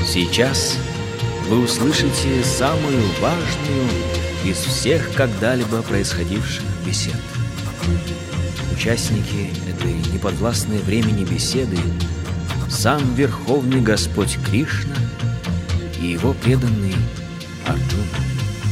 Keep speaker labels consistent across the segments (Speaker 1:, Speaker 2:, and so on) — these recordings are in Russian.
Speaker 1: Сейчас вы услышите самую важную из всех когда-либо происходивших бесед. Участники этой неподвластной времени беседы — сам Верховный Господь Кришна и его преданный Арджуна.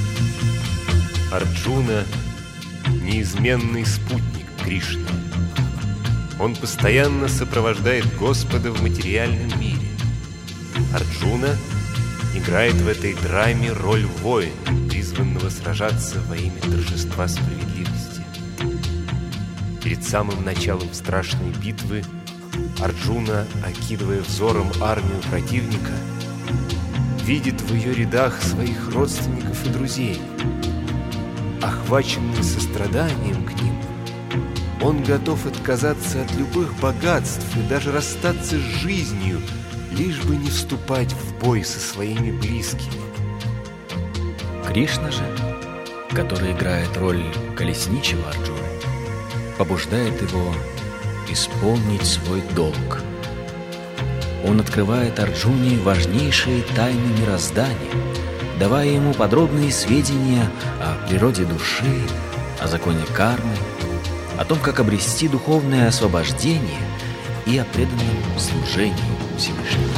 Speaker 2: Арджуна — неизменный спутник Кришны. Он постоянно сопровождает Господа в материальном мире. Арджуна играет в этой драме роль воина, призванного сражаться во имя торжества справедливости. Перед самым началом страшной битвы Арджуна, окидывая взором армию противника, видит в ее рядах своих родственников и друзей. Охваченный состраданием к ним, он готов отказаться от любых богатств и даже расстаться с жизнью, лишь бы не вступать в бой со своими близкими.
Speaker 1: Кришна же, который играет роль колесничего Арджуны, побуждает его исполнить свой долг. Он открывает Арджуне важнейшие тайны мироздания, давая ему подробные сведения о природе души, о законе кармы, о том, как обрести духовное освобождение и о преданном служении Всевышнему.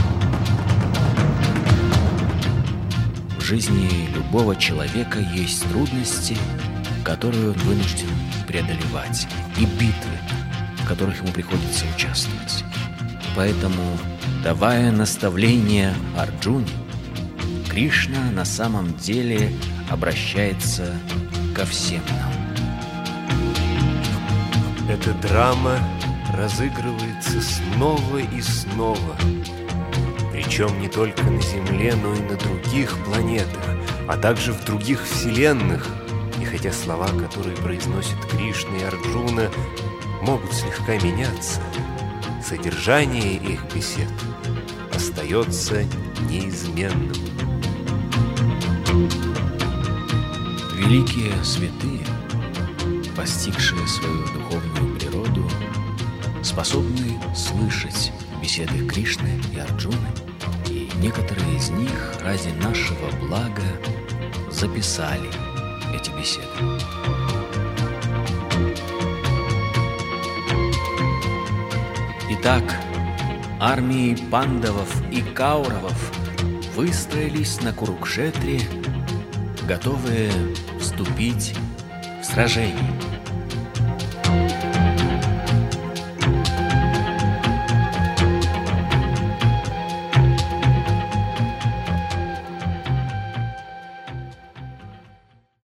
Speaker 1: В жизни любого человека есть трудности, которые он вынужден преодолевать, и битвы, в которых ему приходится участвовать. Поэтому, давая наставления Арджуне, Кришна на самом деле обращается ко всем нам.
Speaker 2: Эта драма разыгрывается снова и снова. Причем не только на Земле, но и на других планетах, а также в других вселенных. И хотя слова, которые произносят Кришна и Арджуна, могут слегка меняться, содержание их бесед остается неизменным.
Speaker 1: Великие святые, постигшие свою духовную природу, способны слышать беседы Кришны и Арджуны, и некоторые из них ради нашего блага записали эти беседы. Итак, армии пандавов и кауравов выстроились на Курукшетре, готовые вступить в сражение.